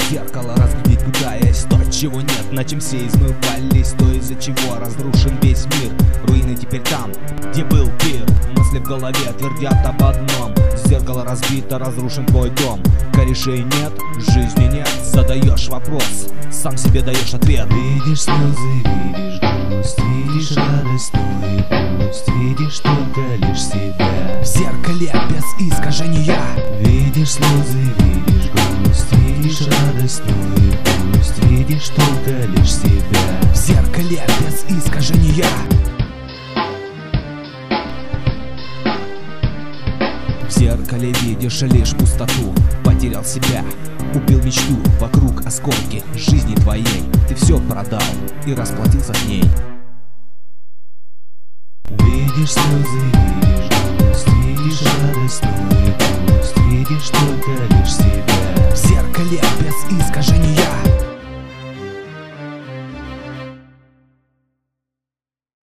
зеркало разглядеть, куда есть то, чего нет, на чем все измывались, то, из-за чего разрушен весь мир. Руины теперь там, где был пир. Мысли в голове твердят об одном: зеркало разбито, разрушен твой дом. Корешей нет, жизни нет. Задаешь вопрос, сам себе даешь ответ. Видишь слезы, видишь грусть, видишь радость, но и пусть. Видишь только лишь себя в зеркале без искажения. Видишь слезы, видишь грусть, видишь радость, но и пусть. Видишь только лишь себя в зеркале без искажения. В зеркале видишь лишь пустоту. Потерял себя, убил мечту. Вокруг осколки жизни твоей. Ты все продал и расплатился с ней. Видишь слезы, видишь грусть, видишь радость, но и пусть. Видишь только лишь себя в зеркале без искажения.